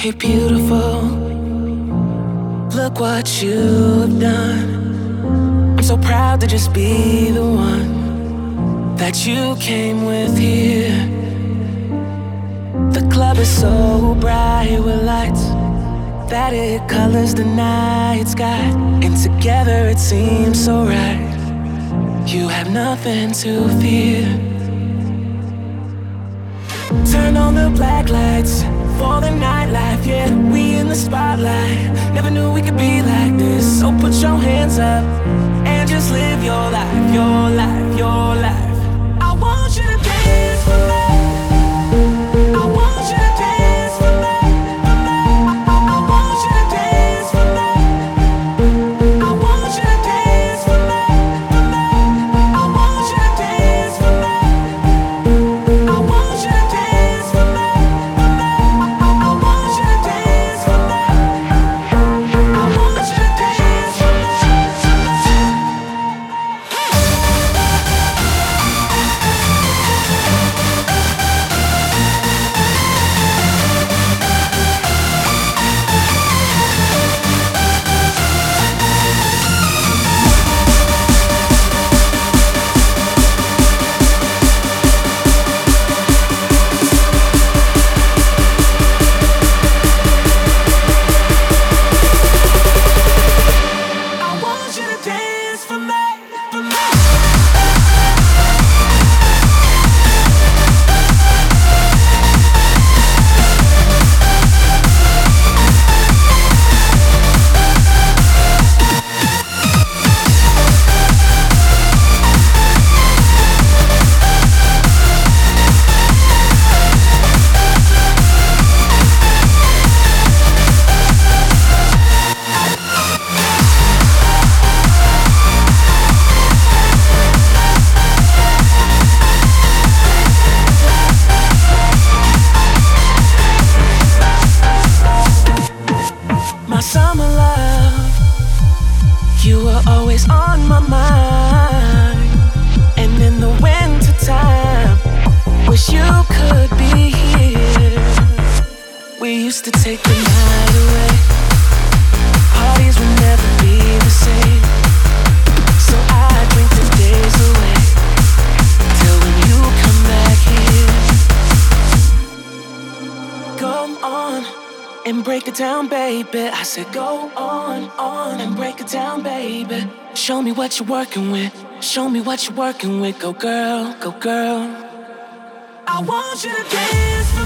Hey beautiful, look what you've done. I'm so proud to just be the one that you came with here. The club is so bright with lights that it colors the night sky, and together it seems so right. You have nothing to fear. Turn on the black lights for the nightlife, yeah. We in the spotlight, never knew we could be like this. So put your hands up and just live your life, your life, your life. I want you to dance for me. I want you to dance for me. I want you to dance for me. I want you to dance for me. I want you to dance for me. I want you to dance for me. I want you to dance for me. I want you to dance for me. I want you to dance for me, for me. My summer love, you were always on my mind. And in the winter time, wish you could be here. We used to take the night away, parties would never be the same. So I drink the days away till when you come back here. Go on and break it down, baby. I said go on and break it down, baby. Show me what you're working with. Show me what you're working with. Go girl, go girl. I want you to dance for